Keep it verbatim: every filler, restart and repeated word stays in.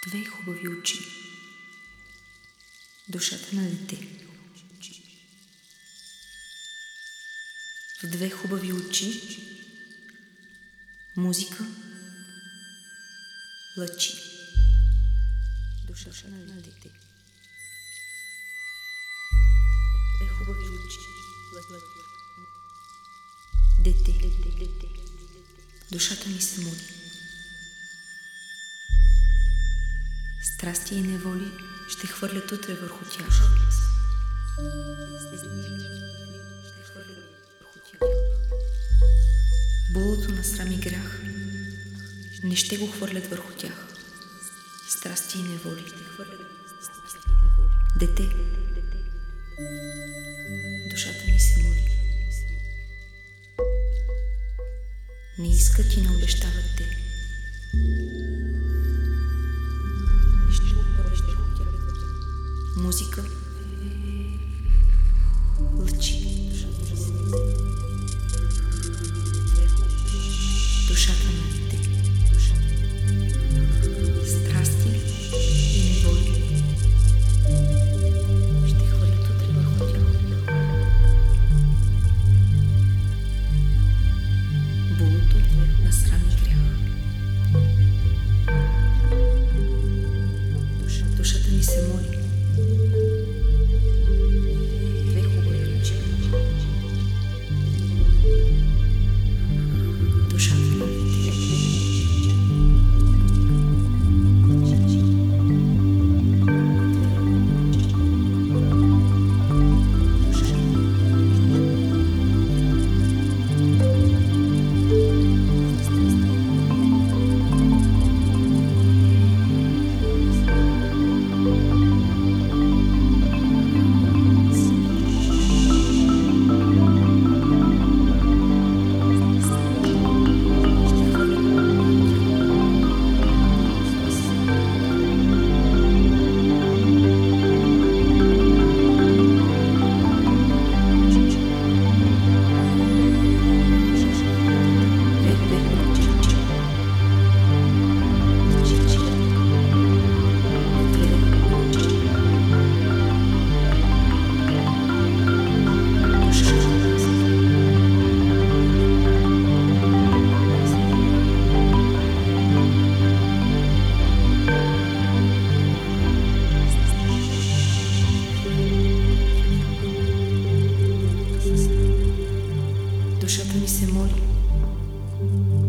Две хубави очи. Душата на дете. В две хубави очи музика, лъчи. Душата на дете. Две хубави очи. Дете. Душата ми се моли. Страсти и неволи ще хвърлят утре върху тях. Булото на срам и грях не ще го хвърлят върху тях. Страсти и неволи. Дете. Душата ми се моли. Не искат и не обещават те. Музика, лъчи. Душата на дете. Страсти и неволи ще хвърлят утре върху тях. Булото на срам и грях. Душата ми се моли. Две хубави очи. Душата на дете. Душата ми се моли.